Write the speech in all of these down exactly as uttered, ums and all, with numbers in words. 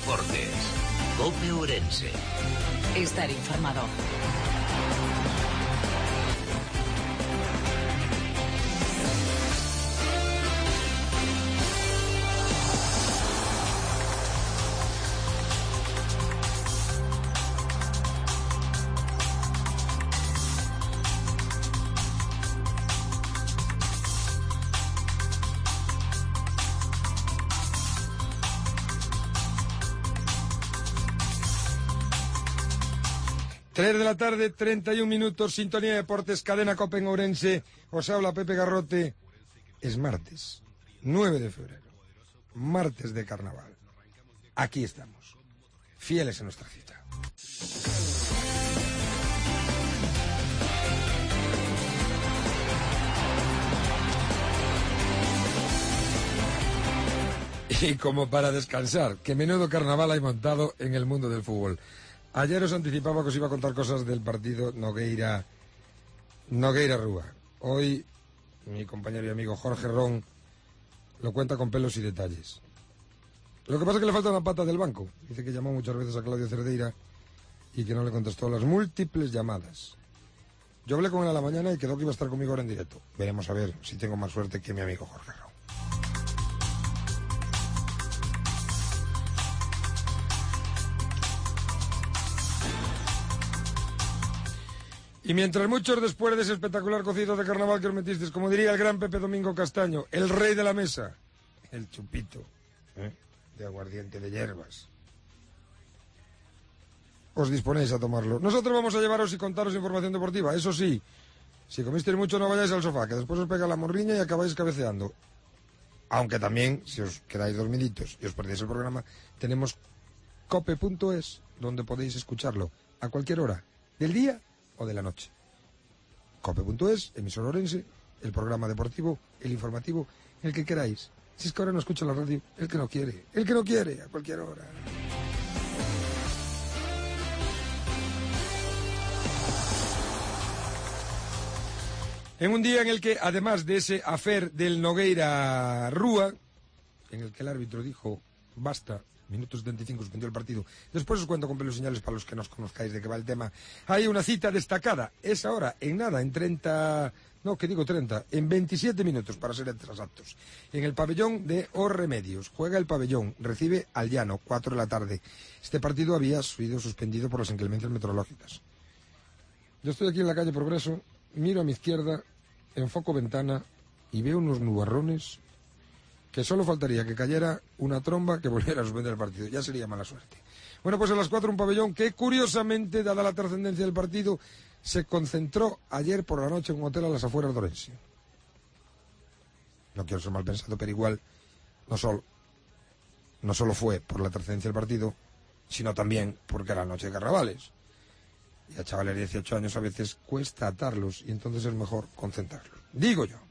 Deportes. COPE Ourense. Estar informado. tres de la tarde, treinta y un minutos, Sintonía de Deportes, Cadena COPE en Ourense. Os habla Pepe Garrote. Es martes, nueve de febrero, martes de carnaval. Aquí estamos, fieles a nuestra cita. Y como para descansar, que menudo carnaval hay montado en el mundo del fútbol. Ayer os anticipaba que os iba a contar cosas del partido Nogueira Nogueira Rúa. Hoy mi compañero y amigo Jorge Ron lo cuenta con pelos y detalles. Lo que pasa es que le falta una pata del banco. Dice que llamó muchas veces a Claudio Cerdeira y que no le contestó las múltiples llamadas. Yo hablé con él a la mañana y quedó que iba a estar conmigo ahora en directo. Veremos a ver si tengo más suerte que mi amigo Jorge Ron. Y mientras muchos después de ese espectacular cocido de carnaval que os metisteis, como diría el gran Pepe Domingo Castaño, el rey de la mesa, el chupito, ¿eh? de aguardiente de hierbas, os disponéis a tomarlo. Nosotros vamos a llevaros y contaros información deportiva. Eso sí, si comisteis mucho no vayáis al sofá, que después os pega la morriña y acabáis cabeceando. Aunque también, si os quedáis dormiditos y os perdéis el programa, tenemos cope punto es, donde podéis escucharlo a cualquier hora del día o de la noche. cope punto es, emisor Ourense, el programa deportivo, el informativo, el que queráis. Si es que ahora no escucha la radio, el que no quiere, el que no quiere, a cualquier hora. En un día en el que, además de ese afer del Nogueira Rúa, en el que el árbitro dijo, basta, minuto setenta y cinco, suspendió el partido. Después os cuento con pelos y señales para los que no os conozcáis de qué va el tema. Hay una cita destacada, es ahora, en nada, en treinta, no, que digo treinta, en veintisiete minutos, para ser exactos. En el pabellón de Os Remedios. Juega el pabellón, recibe al Llano, cuatro de la tarde. Este partido había sido suspendido por las inclemencias meteorológicas. Yo estoy aquí en la calle Progreso, miro a mi izquierda, enfoco ventana y veo unos nubarrones que solo faltaría que cayera una tromba que volviera a suspender el partido. Ya sería mala suerte. Bueno, pues a las cuatro un pabellón que, curiosamente, dada la trascendencia del partido, se concentró ayer por la noche en un hotel a las afueras de Ourense. No quiero ser mal pensado, pero igual no solo, no solo fue por la trascendencia del partido, sino también porque era la noche de carnavales. Y a chavales de dieciocho años a veces cuesta atarlos y entonces es mejor concentrarlos. Digo yo.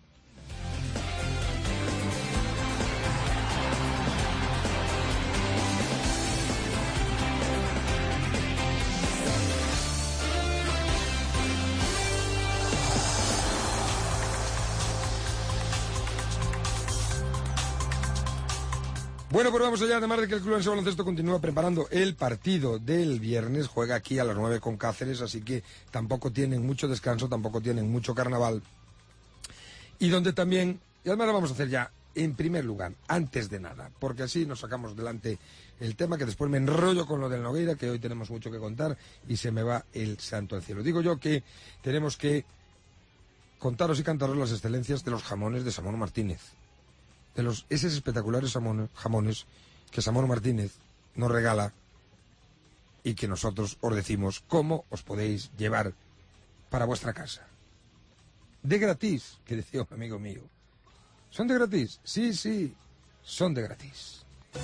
Bueno, pues vamos allá, además de que el Club Ourense Baloncesto continúa preparando el partido del viernes, juega aquí a las nueve con Cáceres, así que tampoco tienen mucho descanso, tampoco tienen mucho carnaval. Y donde también, y además lo vamos a hacer ya en primer lugar, antes de nada, porque así nos sacamos delante el tema, que después me enrollo con lo del Nogueira, que hoy tenemos mucho que contar, y se me va el santo al cielo. Digo yo que tenemos que contaros y cantaros las excelencias de los jamones de Samano Martínez. De los esos espectaculares jamones, jamones que Samano Martínez nos regala y que nosotros os decimos cómo os podéis llevar para vuestra casa. De gratis, que decía un amigo mío. ¿Son de gratis? Sí, sí, son de gratis.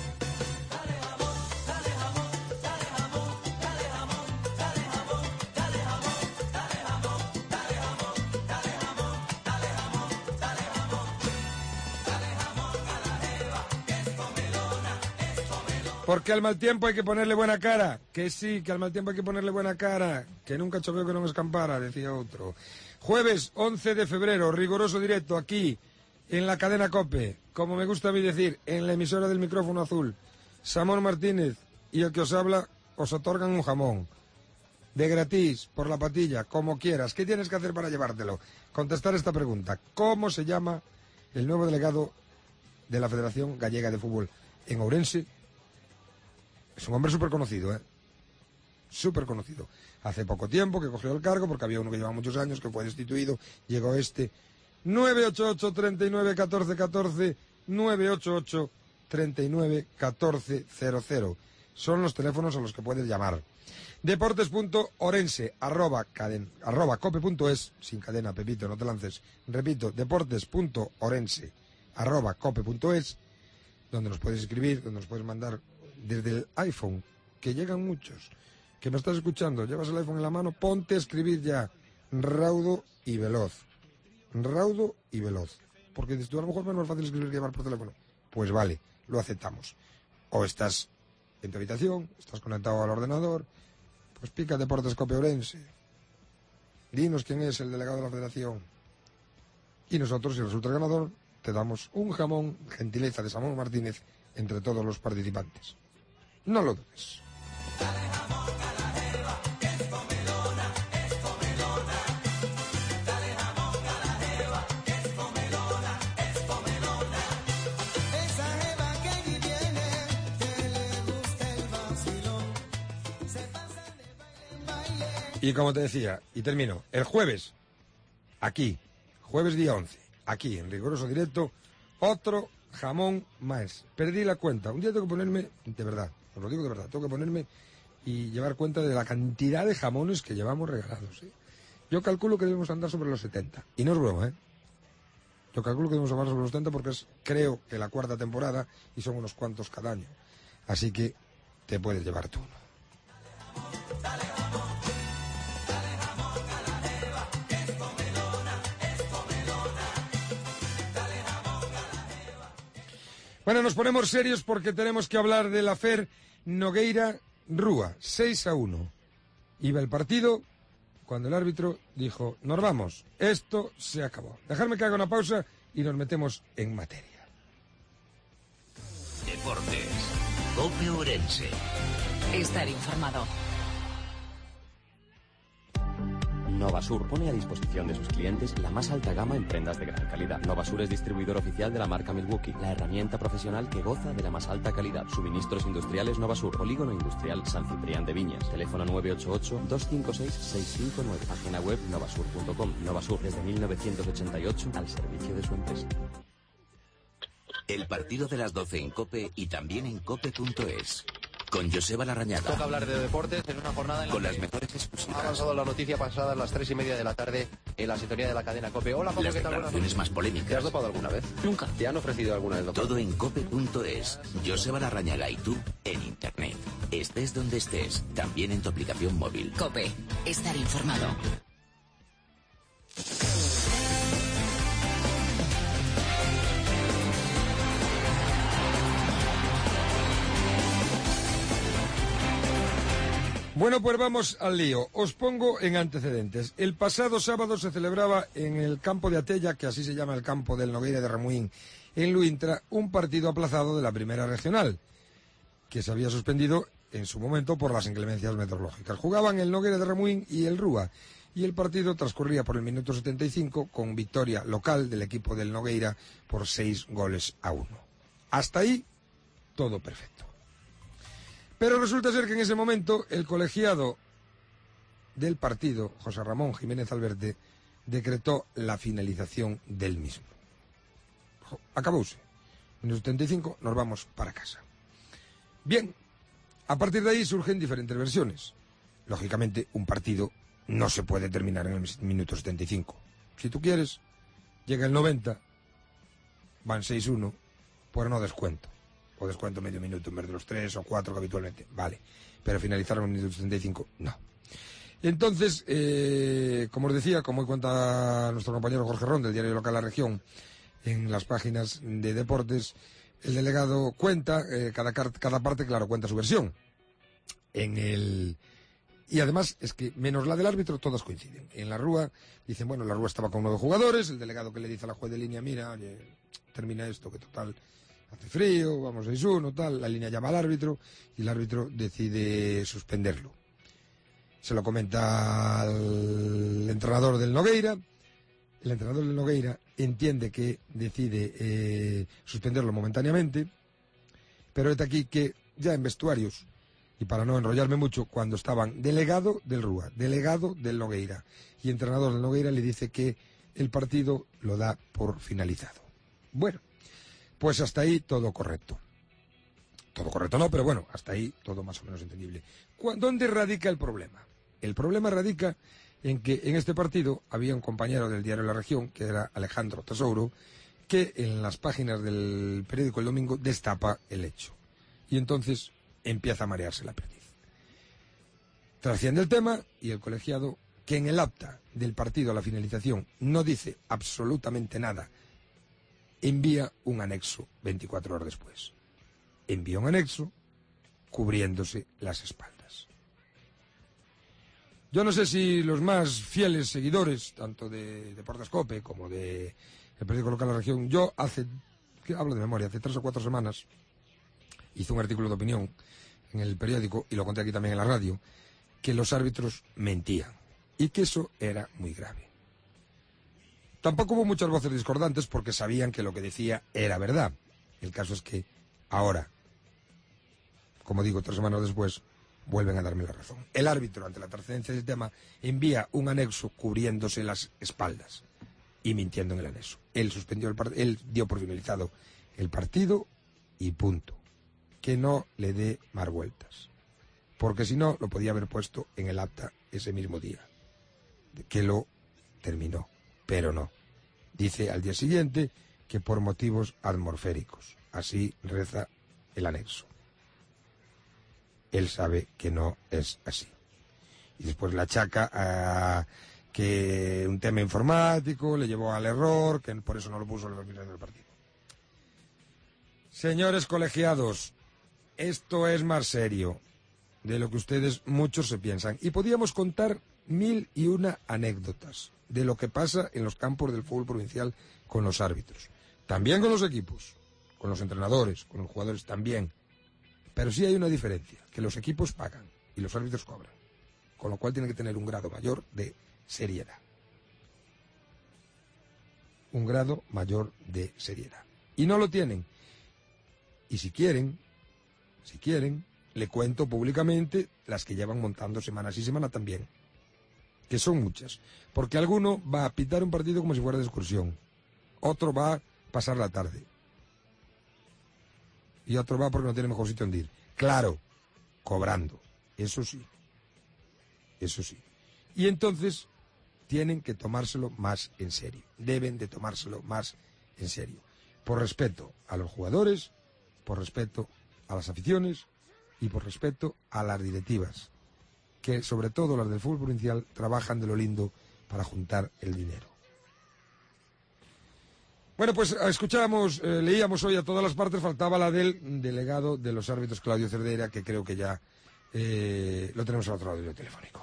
Porque al mal tiempo hay que ponerle buena cara. Que sí, que al mal tiempo hay que ponerle buena cara. Que nunca choveo que no me escampara, decía otro. Jueves once de febrero, riguroso directo aquí, en la cadena COPE. Como me gusta a mí decir, en la emisora del micrófono azul. Samano Martínez, y el que os habla os otorgan un jamón. De gratis, por la patilla, como quieras. ¿Qué tienes que hacer para llevártelo? Contestar esta pregunta. ¿Cómo se llama el nuevo delegado de la Federación Gallega de Fútbol en Ourense? Es un hombre súper conocido, ¿eh? Súper conocido. Hace poco tiempo que cogió el cargo, porque había uno que llevaba muchos años, que fue destituido, llegó este. nueve ocho ocho, treinta y nueve, catorce, catorce, nueve ocho ocho, treinta y nueve, catorce, cero cero. Son los teléfonos a los que puedes llamar. Deportes.orense, arroba, caden, arroba cope.es, sin cadena, Pepito, no te lances. Repito, deportes.orense, arroba cope.es, donde nos puedes escribir, donde nos puedes mandar desde el iPhone, que llegan muchos, que me estás escuchando, llevas el iPhone en la mano, ponte a escribir ya, raudo y veloz. Raudo y veloz. Porque dices tú, a lo mejor es más fácil escribir que llamar por teléfono. Pues vale, lo aceptamos. O estás en tu habitación, estás conectado al ordenador, pues pica Deportes Cope Ourense. Dinos quién es el delegado de la Federación. Y nosotros, si resulta el ganador, te damos un jamón, gentileza de Samuel Martínez, entre todos los participantes. No lo dudes. Y como te decía, y termino, el jueves, aquí, jueves día once, aquí, en riguroso directo, otro jamón más. Perdí la cuenta. Un día tengo que ponerme, de verdad, os lo digo de verdad, tengo que ponerme y llevar cuenta de la cantidad de jamones que llevamos regalados, ¿eh? Yo calculo que debemos andar sobre los setenta. Y no es broma, ¿eh? Yo calculo que debemos andar sobre los setenta porque es, creo, que la cuarta temporada y son unos cuantos cada año. Así que te puedes llevar tú uno. Bueno, nos ponemos serios porque tenemos que hablar del afer Nogueira-Rúa, seis a uno. Iba el partido cuando el árbitro dijo, nos vamos, esto se acabó. Dejadme que haga una pausa y nos metemos en materia. Deportes, Cope Ourense. Estar informado. Novasur pone a disposición de sus clientes la más alta gama en prendas de gran calidad. Novasur es distribuidor oficial de la marca Milwaukee, la herramienta profesional que goza de la más alta calidad. Suministros industriales Novasur, Polígono Industrial San Ciprián de Viñas. Teléfono nueve ocho ocho, dos cinco seis, seis cinco nueve. Página web novasur punto com. Novasur desde mil novecientos ochenta y ocho al servicio de su empresa. El partido de las doce en Cope y también en cope punto es. Con Joseba Larrañaga. Toca hablar de deportes en una jornada en la con que las mejores exclusivas. ha avanzado la noticia pasada a las tres y media de la tarde en la sintonía de la cadena COPE. Hola, Cope, Las ¿qué tal? declaraciones más polémicas. ¿Te has dopado alguna vez? Nunca. ¿Te han ofrecido alguna vez dopar? Todo en cope punto es. Joseba Larrañaga y tú en internet. Estés donde estés, también en tu aplicación móvil. Cope. Estar informado. Bueno, pues vamos al lío. Os pongo en antecedentes. El pasado sábado se celebraba en el campo de Atella, que así se llama el campo del Nogueira de Remuín, en Luintra, un partido aplazado de la primera regional, que se había suspendido en su momento por las inclemencias meteorológicas. Jugaban el Nogueira de Remuín y el Rúa, y el partido transcurría por el minuto setenta y cinco con victoria local del equipo del Nogueira por seis goles a uno. Hasta ahí, todo perfecto. Pero resulta ser que en ese momento el colegiado del partido, José Ramón Jiménez Alberte, decretó la finalización del mismo. Acabóse. Minuto setenta y cinco, nos vamos para casa. Bien, a partir de ahí surgen diferentes versiones. Lógicamente, un partido no se puede terminar en el minuto setenta y cinco. Si tú quieres, llega el noventa, van seis uno, por no descuento. O descuento medio minuto en vez de los tres o cuatro que habitualmente. Vale. Pero finalizar en el minuto setenta y cinco, no. Entonces, eh, como os decía, como hoy cuenta nuestro compañero Jorge Ron del diario local La Región, en las páginas de deportes, el delegado cuenta, eh, cada, cada parte, claro, cuenta su versión. En el... Y además es que, menos la del árbitro, todas coinciden. En la Rúa, dicen, bueno, la Rúa estaba con nueve jugadores, el delegado que le dice a la juez de línea, mira, oye, termina esto, que total... hace frío, vamos seis uno, tal, la línea llama al árbitro y el árbitro decide suspenderlo. Se lo comenta al entrenador del Nogueira, el entrenador del Nogueira entiende que decide eh, suspenderlo momentáneamente, pero es aquí que ya en vestuarios, y para no enrollarme mucho, cuando estaban delegado del Rúa, delegado del Nogueira y entrenador del Nogueira le dice que el partido lo da por finalizado. Bueno, pues hasta ahí todo correcto. Todo correcto no, pero bueno, hasta ahí todo más o menos entendible. ¿Dónde radica el problema? El problema radica en que en este partido había un compañero del diario La Región, que era Alejandro Tesouro, que en las páginas del periódico El Domingo destapa el hecho. Y entonces empieza a marearse la perdiz. Trasciende el tema y el colegiado, que en el acta del partido a la finalización no dice absolutamente nada, envía un anexo veinticuatro horas después. Envía un anexo cubriéndose las espaldas. Yo no sé si los más fieles seguidores, tanto de Deportes Cope como de el periódico local de la región, yo hace, que hablo de memoria, hace tres o cuatro semanas hice un artículo de opinión en el periódico, y lo conté aquí también en la radio, que los árbitros mentían y que eso era muy grave. Tampoco hubo muchas voces discordantes porque sabían que lo que decía era verdad. El caso es que ahora, como digo, tres semanas después, vuelven a darme la razón. El árbitro, ante la trascendencia del tema, envía un anexo cubriéndose las espaldas y mintiendo en el anexo. Él suspendió el partido, él dio por finalizado el partido y punto. Que no le dé más vueltas. Porque si no, lo podía haber puesto en el acta ese mismo día. Que lo terminó. Pero no. Dice al día siguiente que por motivos atmosféricos. Así reza el anexo. Él sabe que no es así. Y después le achaca a que un tema informático le llevó al error, que por eso no lo puso en los finales del partido. Señores colegiados, esto es más serio de lo que ustedes muchos se piensan. Y podíamos contar mil y una anécdotas de lo que pasa en los campos del fútbol provincial con los árbitros. También con los equipos, con los entrenadores, con los jugadores también. Pero sí hay una diferencia, que los equipos pagan y los árbitros cobran. Con lo cual tienen que tener un grado mayor de seriedad. Un grado mayor de seriedad. Y no lo tienen. Y si quieren, si quieren, le cuento públicamente las que llevan montando semana sí semana también. Que son muchas. Porque alguno va a pitar un partido como si fuera de excursión. Otro va a pasar la tarde. Y otro va porque no tiene mejor sitio donde ir. Claro, cobrando. Eso sí. Eso sí. Y entonces tienen que tomárselo más en serio. Deben de tomárselo más en serio. Por respeto a los jugadores, por respeto a las aficiones y por respeto a las directivas, que sobre todo las del fútbol provincial trabajan de lo lindo para juntar el dinero. Bueno, pues escuchábamos, eh, leíamos hoy a todas las partes, faltaba la del delegado de los árbitros, Claudio Cerdeira, que creo que ya eh, lo tenemos al otro lado del telefónico.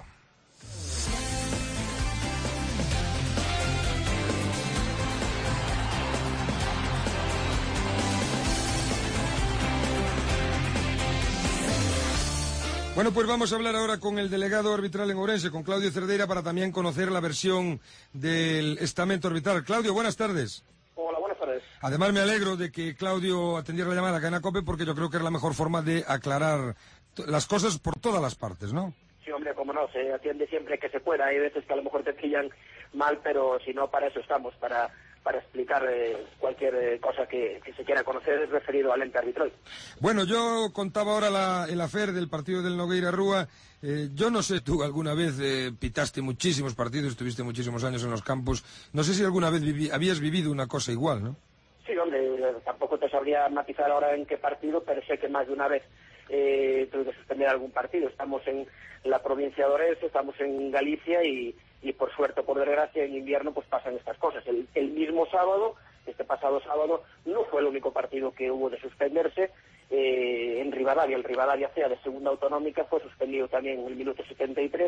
Bueno, pues vamos a hablar ahora con el delegado arbitral en Ourense, con Claudio Cerdeira, para también conocer la versión del estamento arbitral. Claudio, buenas tardes. Hola, buenas tardes. Además, me alegro de que Claudio atendiera la llamada a Cadena COPE, porque yo creo que es la mejor forma de aclarar las cosas por todas las partes, ¿no? Sí, hombre, como no, se atiende siempre que se pueda. Hay veces que a lo mejor te pillan mal, pero si no, para eso estamos, para... para explicar eh, cualquier eh, cosa que, que se quiera conocer referido al ente arbitral. Bueno, yo contaba ahora la, el afer del partido del Nogueira Rúa. Eh, yo no sé, tú alguna vez eh, pitaste muchísimos partidos, estuviste muchísimos años en los campos. No sé si alguna vez viví, habías vivido una cosa igual, ¿no? Sí, hombre, tampoco te sabría matizar ahora en qué partido, pero sé que más de una vez eh, tuve que suspender algún partido. Estamos en la provincia de Ourense, estamos en Galicia y... y por suerte o por desgracia en invierno pues pasan estas cosas. El, el mismo sábado, este pasado sábado, no fue el único partido que hubo de suspenderse. Eh, en Rivadavia, el Rivadavia C A de segunda autonómica fue suspendido también en el minuto setenta y tres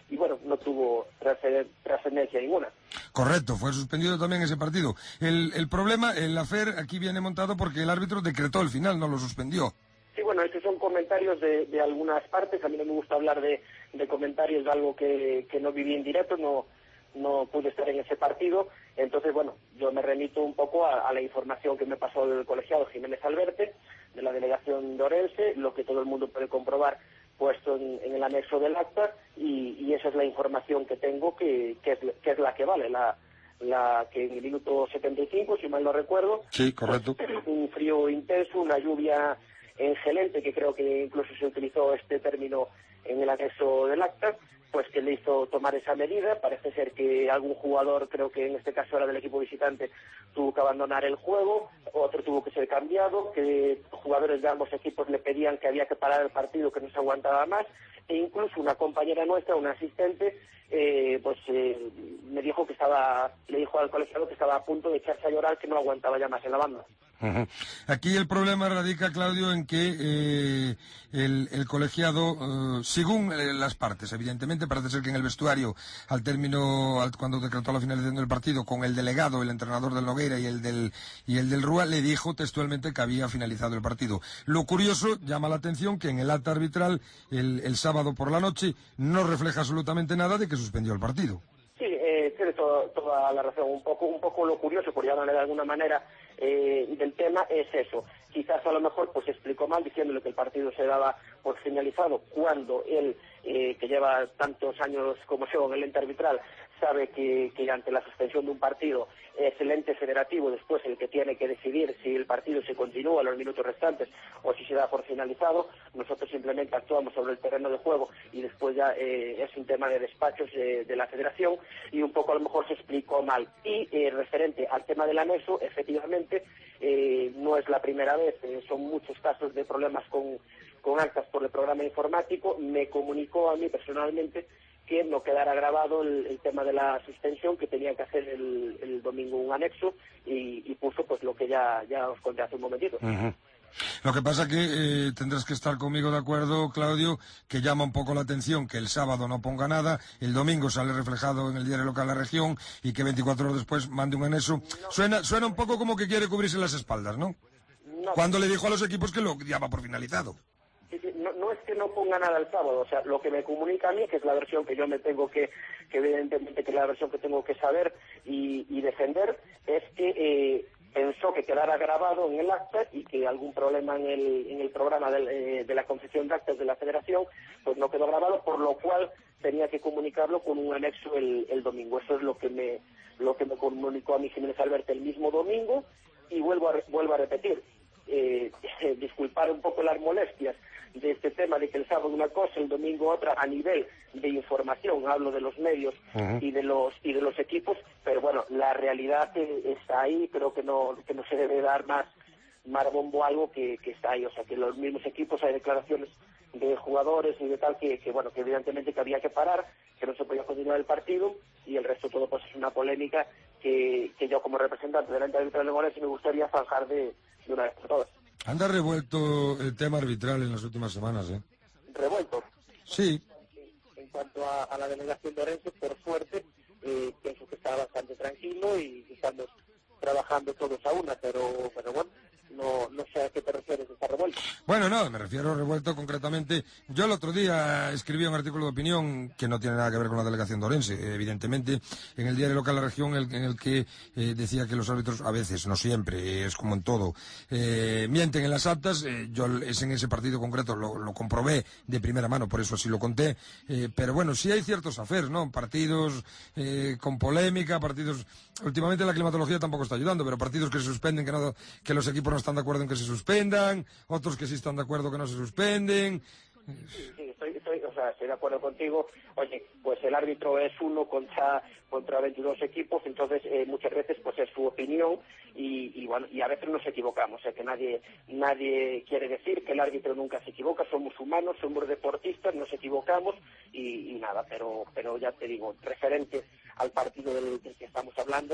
y bueno, no tuvo trascendencia ninguna. Correcto, fue suspendido también ese partido. El, el problema, el afer aquí viene montado porque el árbitro decretó el final, no lo suspendió. Sí, bueno, estos son comentarios de, de algunas partes. A mí no me gusta hablar de, de comentarios de algo que, que no viví en directo, no, no pude estar en ese partido. Entonces, bueno, yo me remito un poco a, a la información que me pasó del colegiado Jiménez Alberte, de la delegación de Orense, lo que todo el mundo puede comprobar puesto en, en el anexo del acta, y, y esa es la información que tengo, que, que, es, que es la que vale, la, la que en el minuto setenta y cinco, si mal no recuerdo, sí, correcto, pues, un frío intenso, una lluvia excelente, que creo que incluso se utilizó este término en el anexo del acta, pues que le hizo tomar esa medida. Parece ser que algún jugador, creo que en este caso era del equipo visitante, tuvo que abandonar el juego, otro tuvo que ser cambiado, que jugadores de ambos equipos le pedían que había que parar el partido, que no se aguantaba más, e incluso una compañera nuestra, una asistente, eh, pues eh, me dijo que estaba, le dijo al colegiado que estaba a punto de echarse a llorar, que no aguantaba ya más en la banda. Uh-huh. Aquí el problema radica, Claudio, en que eh, el, el colegiado, eh, según eh, las partes, evidentemente parece ser que en el vestuario, al término, al, cuando decretó la finalización del partido, con el delegado, el entrenador del Nogueira y el del y el del Rúa, le dijo textualmente que había finalizado el partido. Lo curioso, llama la atención, que en el acta arbitral, el, el sábado por la noche, no refleja absolutamente nada de que suspendió el partido. Sí, eh, tiene todo, toda la razón. Un poco, un poco lo curioso, por llamarle de alguna manera, eh, del tema es eso. Quizás a lo mejor pues explicó mal diciéndole que el partido se daba por finalizado, cuando él, eh, que lleva tantos años como yo en el ente arbitral, sabe que, que ante la suspensión de un partido es el ente federativo después el que tiene que decidir si el partido se continúa a los minutos restantes o si se da por finalizado. Nosotros simplemente actuamos sobre el terreno de juego y después ya eh, es un tema de despachos eh, de la federación, y un poco a lo mejor se explicó mal. Y eh, referente al tema del anexo, efectivamente eh, no es la primera vez, eh, son muchos casos de problemas con, con actas por el programa informático. Me comunicó a mí personalmente que no quedara grabado el, el tema de la suspensión, que tenía que hacer el, el domingo un anexo, y, y puso pues lo que ya, ya os conté hace un momentito. Uh-huh. Lo que pasa que eh, tendrás que estar conmigo de acuerdo, Claudio, que llama un poco la atención que el sábado no ponga nada, el domingo sale reflejado en el diario local de la región, y que veinticuatro horas después mande un anexo. No. Suena, suena un poco como que quiere cubrirse las espaldas, ¿no? No. Cuando le dijo a los equipos que lo daba por finalizado. Sí, sí, no, no es que no ponga nada el sábado, o sea, lo que me comunica a mí, que es la versión que yo me tengo que, que evidentemente que es la versión que tengo que saber y, y defender, es que eh, pensó que quedara grabado en el acta, y que algún problema en el, en el programa del, eh, de la confección de actas de la federación, pues no quedó grabado, por lo cual tenía que comunicarlo con un anexo el, el domingo. Eso es lo que me lo que me comunicó a mí Jiménez Alberte el mismo domingo, y vuelvo a, vuelvo a repetir, eh, eh, disculpar un poco las molestias de este tema de que el sábado una cosa, el domingo otra, a nivel de información, hablo de los medios uh-huh. y de los y de los equipos, pero bueno, la realidad eh, está ahí. Creo que no que no se debe dar más más bombo a algo que, que está ahí, o sea, que los mismos equipos, hay declaraciones de jugadores y de tal que, que bueno, que evidentemente que había que parar, que no se podía continuar el partido, y el resto todo pues es una polémica que, que yo como representante del ente arbitral de Morense me gustaría zanjar de, de una vez por todas. Anda revuelto el tema arbitral en las últimas semanas, ¿eh? ¿Revuelto? Sí. En cuanto a, a la delegación de Orense, por suerte, eh, pienso que está bastante tranquilo y estamos trabajando todos a una, pero, pero bueno, no, no sé a qué te refieres, está revuelto. Bueno, no, me refiero revuelto concretamente. Yo el otro día escribí un artículo de opinión que no tiene nada que ver con la delegación de Orense, evidentemente, en el diario local de la región, el, en el que eh, decía que los árbitros, a veces, no siempre, es como en todo, eh, mienten en las actas. Eh, yo es en ese partido concreto lo, lo comprobé de primera mano, por eso así lo conté, eh, pero bueno, sí hay ciertos aferes, ¿no? Partidos eh, con polémica, partidos... Últimamente la climatología tampoco está ayudando, pero partidos que se suspenden, que, no, que los equipos no están de acuerdo en que se suspendan, otros que sí están de acuerdo que no se suspenden. Sí, sí, estoy, estoy, o sea, estoy de acuerdo contigo. Oye, pues el árbitro es uno contra contra veintidós equipos, entonces eh, muchas veces pues es su opinión, y, y bueno, y a veces nos equivocamos, o sea, que nadie nadie quiere decir que el árbitro nunca se equivoca, somos humanos, somos deportistas, nos equivocamos y, y nada, pero pero ya te digo, referente al partido del, del que estamos hablando,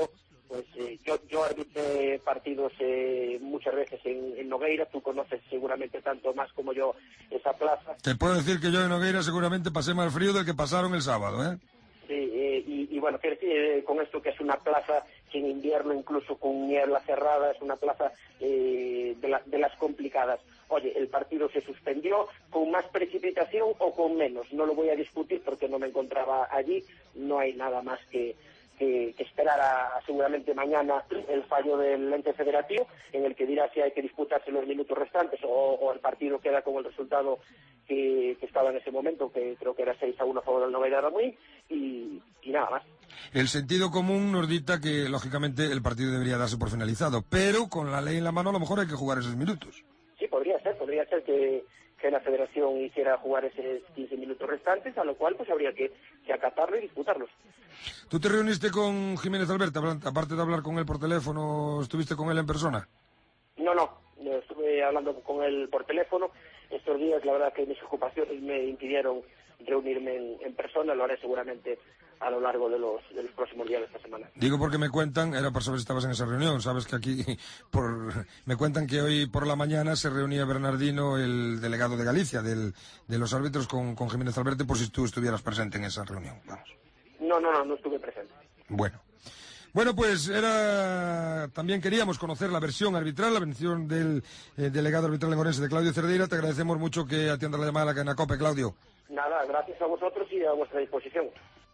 Pues eh, yo, yo arbitré partidos eh, muchas veces en, en Nogueira, tú conoces seguramente tanto más como yo esa plaza. Te puedo decir que yo en Nogueira seguramente pasé más frío del que pasaron el sábado, ¿eh? Sí, eh, y, y bueno, quiero decir eh, con esto que es una plaza que en invierno incluso con niebla cerrada es una plaza eh, de, la, de las complicadas. Oye, el partido se suspendió con más precipitación o con menos, no lo voy a discutir porque no me encontraba allí, no hay nada más que... Que, que esperar a, seguramente mañana el fallo del ente federativo en el que dirá si hay que disputarse los minutos restantes o, o el partido queda con el resultado que, que estaba en ese momento, que creo que era seis a uno a favor del Nogueira Ramuín y, y nada más. El sentido común nos dicta que, lógicamente, el partido debería darse por finalizado, pero con la ley en la mano a lo mejor hay que jugar esos minutos. Sí, podría ser, podría ser que, que la federación hiciera jugar esos quince minutos restantes, a lo cual pues habría que, que acatarlo y disputarlos. ¿Tú te reuniste con Jiménez Alberti, aparte de hablar con él por teléfono, estuviste con él en persona? No, no, estuve hablando con él por teléfono. Estos días, la verdad que mis ocupaciones me impidieron reunirme en, en persona, lo haré seguramente a lo largo de los, de los próximos días de esta semana. Digo porque me cuentan, era para saber si estabas en esa reunión, sabes que aquí, por, me cuentan que hoy por la mañana se reunía Bernardino, el delegado de Galicia, del, de los árbitros, con, con Jiménez Alberti, por si tú estuvieras presente en esa reunión, vamos. No, no, no, no estuve presente. Bueno. Bueno, pues era también queríamos conocer la versión arbitral, la versión del eh, delegado arbitral lengorense de Claudio Cerdeira. Te agradecemos mucho que atiendas la llamada de la cadena COPE, Claudio. Nada, gracias a vosotros y a vuestra disposición.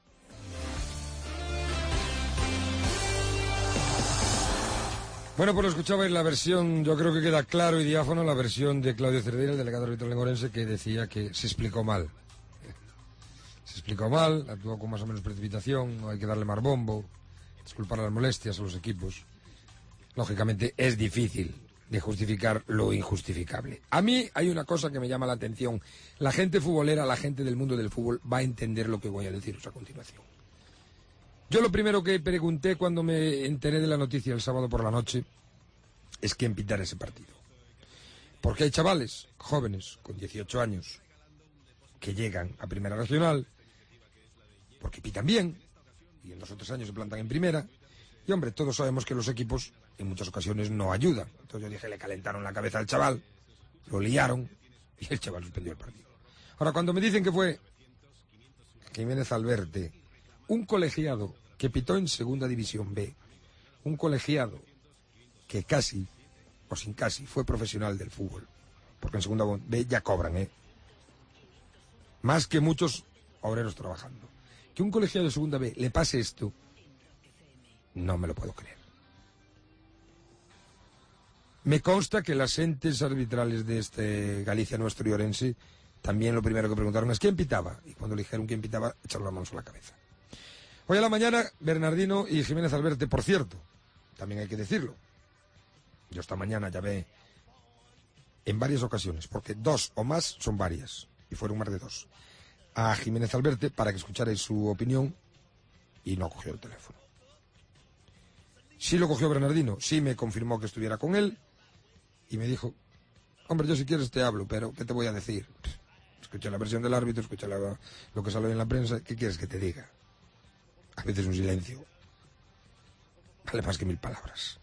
Bueno, pues lo escuchabais la versión, yo creo que queda claro y diáfano, la versión de Claudio Cerdeira, el delegado arbitral lengorense, que decía que se explicó mal. Se explicó mal, actuó con más o menos precipitación, hay que darle más bombo, disculpar las molestias a los equipos. Lógicamente es difícil de justificar lo injustificable. A mí hay una cosa que me llama la atención. La gente futbolera, la gente del mundo del fútbol va a entender lo que voy a deciros a continuación. Yo lo primero que pregunté cuando me enteré de la noticia el sábado por la noche es quién pitara ese partido. Porque hay chavales jóvenes con dieciocho años que llegan a Primera Regional porque pitan bien, y en dos o tres años se plantan en primera, y hombre, todos sabemos que los equipos en muchas ocasiones no ayudan. Entonces yo dije, le calentaron la cabeza al chaval, lo liaron, y el chaval suspendió el partido. Ahora, cuando me dicen que fue Jiménez Alberti, un colegiado que pitó en Segunda División B, un colegiado que casi, o sin casi, fue profesional del fútbol, porque en Segunda B ya cobran, ¿eh? Más que muchos obreros trabajando. Que un colegiado de Segunda B le pase esto, no me lo puedo creer. Me consta que las entes arbitrales de este Galicia nuestro y Orense también lo primero que preguntaron es ¿quién pitaba? Y cuando le dijeron quién pitaba, echaron la mano a la cabeza. Hoy a la mañana, Bernardino y Jiménez Alberti, por cierto, también hay que decirlo. Yo esta mañana llamé en varias ocasiones, porque dos o más son varias, y fueron más de dos, a Jiménez Alberti para que escuchara su opinión y no cogió el teléfono. Sí lo cogió Bernardino, sí me confirmó que estuviera con él y me dijo, hombre, yo si quieres te hablo, pero ¿qué te voy a decir? Escucha la versión del árbitro, escucha la, lo que salió en la prensa, ¿qué quieres que te diga? A veces un silencio vale más que mil palabras.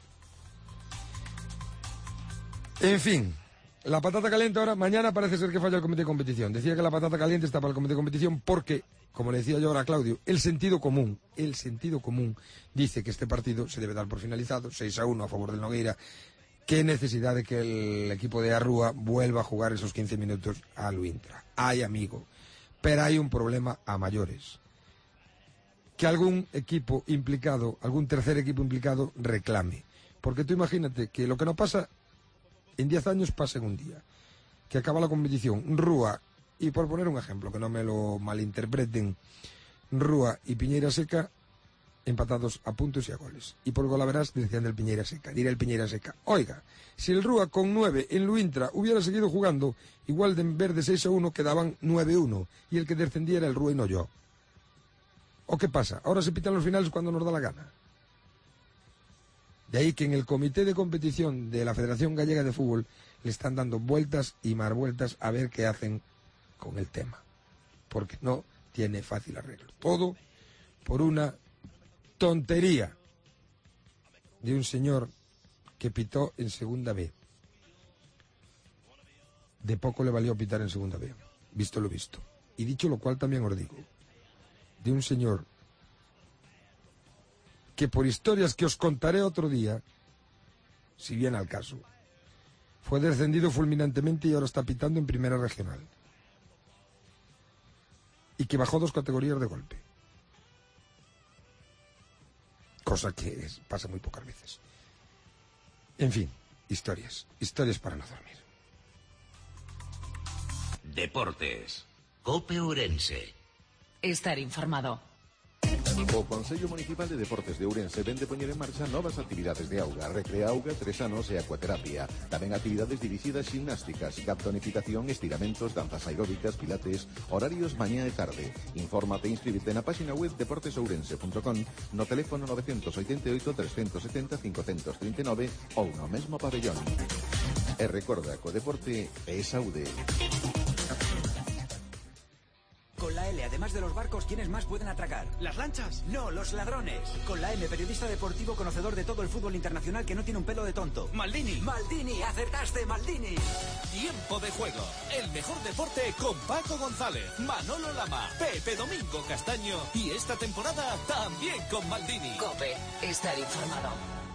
En fin, la patata caliente ahora, mañana parece ser que falla el comité de competición. Decía que la patata caliente está para el comité de competición porque, como le decía yo ahora a Claudio, el sentido común, el sentido común dice que este partido se debe dar por finalizado, seis a uno a favor del Nogueira. ¿Qué necesidad de que el equipo de Arrúa vuelva a jugar esos quince minutos a Luintra? Hay, amigo, pero hay un problema a mayores. Que algún equipo implicado, algún tercer equipo implicado reclame. Porque tú imagínate que lo que no pasa en diez años pasa en un día. Que acaba la competición, Rúa, y por poner un ejemplo, que no me lo malinterpreten, Rúa y Piñeira Seca empatados a puntos y a goles. Y por golaveras decían del Piñeira Seca, dirá el Piñeira Seca, oiga, si el Rúa con nueve en Luintra hubiera seguido jugando, igual de en vez de seis a uno quedaban nueve a uno, y el que descendiera el Rúa y no yo. ¿O qué pasa? Ahora se pitan los finales cuando nos da la gana. De ahí que en el comité de competición de la Federación Gallega de Fútbol le están dando vueltas y más vueltas a ver qué hacen con el tema. Porque no tiene fácil arreglo. Todo por una tontería. de un señor que pitó en Segunda B. De poco le valió pitar en Segunda B, visto lo visto. Y dicho lo cual también os digo, de un señor que por historias que os contaré otro día, si viene al caso, fue descendido fulminantemente y ahora está pitando en Primera Regional. Y que bajó dos categorías de golpe. Cosa que es, pasa muy pocas veces. En fin, historias. Historias para no dormir. Deportes. Cope Ourense. Estar informado. O Consello Municipal de Deportes de Ourense vende poñer en marcha novas actividades de auga, recrea auga, tres anos e acuaterapia. Tamén actividades dirixidas ximnásticas, tonificación, estiramentos, danzas aeróbicas, pilates, horarios mañá e tarde. Infórmate e inscríbete na página web deportes ourense punto com, no teléfono nove oito oito, tres sete cero, cinco tres nove ou no mesmo pabellón. E recorda que o deporte é saúde. Con la L, además de los barcos, ¿quiénes más pueden atracar? ¿Las lanchas? No, los ladrones. Con la M, periodista deportivo conocedor de todo el fútbol internacional que no tiene un pelo de tonto. Maldini. Maldini, acertaste, Maldini. Tiempo de juego. El mejor deporte con Paco González, Manolo Lama, Pepe Domingo Castaño y esta temporada también con Maldini. COPE. Estar informado.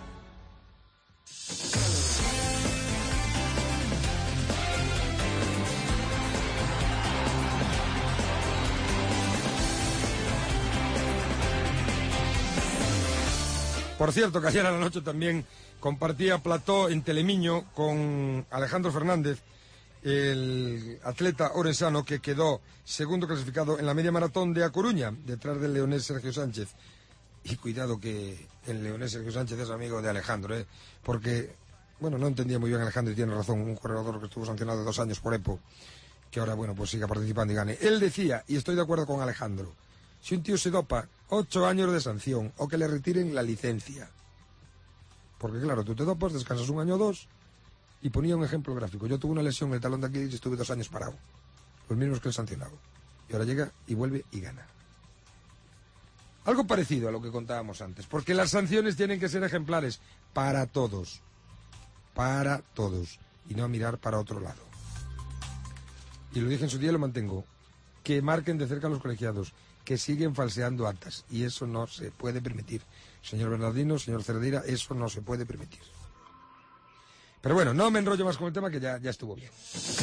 Por cierto, que ayer a la noche también compartía plató en Telemiño con Alejandro Fernández, el atleta orensano que quedó segundo clasificado en la media maratón de A Coruña, detrás del leonés Sergio Sánchez. Y cuidado que el leonés Sergio Sánchez es amigo de Alejandro, ¿eh? Porque, bueno, no entendía muy bien Alejandro y tiene razón, un corredor que estuvo sancionado dos años por EPO, que ahora, bueno, pues siga participando y gane. Él decía, y estoy de acuerdo con Alejandro, si un tío se dopa, ocho años de sanción, o que le retiren la licencia. Porque claro, tú te dopas, descansas un año o dos, y ponía un ejemplo gráfico. Yo tuve una lesión en el talón de Aquiles y estuve dos años parado. Los mismos que el sancionado. Y ahora llega y vuelve y gana. Algo parecido a lo que contábamos antes, porque las sanciones tienen que ser ejemplares para todos. Para todos. Y no mirar para otro lado. Y lo dije en su día y lo mantengo. Que marquen de cerca a los colegiados, que siguen falseando actas, y eso no se puede permitir. Señor Bernardino, señor Cerdeira, eso no se puede permitir. Pero bueno, no me enrollo más con el tema, que ya, ya estuvo bien.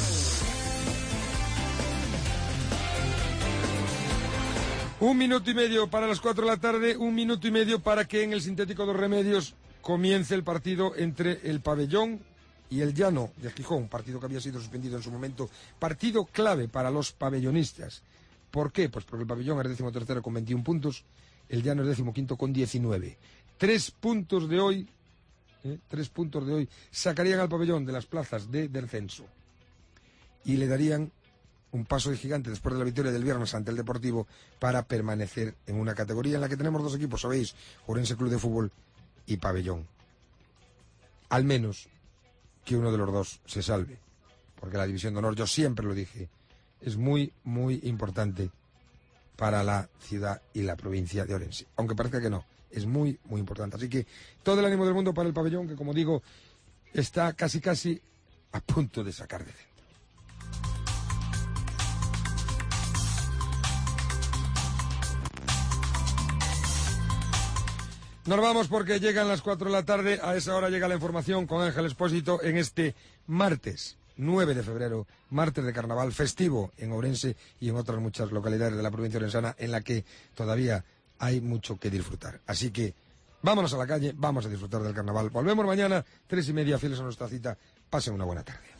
Un minuto y medio para las cuatro de la tarde, un minuto y medio para que en el Sintético Dos Remedios comience el partido entre el Pabellón y el Llano de Gijón, partido que había sido suspendido en su momento, partido clave para los pabellonistas. ¿Por qué? Pues porque el Pabellón es décimo tercero con veintiún puntos, el Llano es décimo quinto con diecinueve. Tres puntos de hoy, ¿eh? tres puntos de hoy sacarían al Pabellón de las plazas de descenso y le darían un paso de gigante después de la victoria del viernes ante el Deportivo para permanecer en una categoría en la que tenemos dos equipos, sabéis, Ourense Club de Fútbol y Pabellón. Al menos que uno de los dos se salve, porque la División de Honor, yo siempre lo dije, es muy, muy importante para la ciudad y la provincia de Ourense. Aunque parezca que no, es muy, muy importante. Así que todo el ánimo del mundo para el Pabellón, que como digo, está casi, casi a punto de sacar de centro. Nos vamos porque llegan las cuatro de la tarde. A esa hora llega la información con Ángel Expósito en este martes nueve de febrero, martes de carnaval festivo en Ourense y en otras muchas localidades de la provincia orensana en la que todavía hay mucho que disfrutar. Así que vámonos a la calle, vamos a disfrutar del carnaval. Volvemos mañana, tres y media, fieles a nuestra cita. Pasen una buena tarde.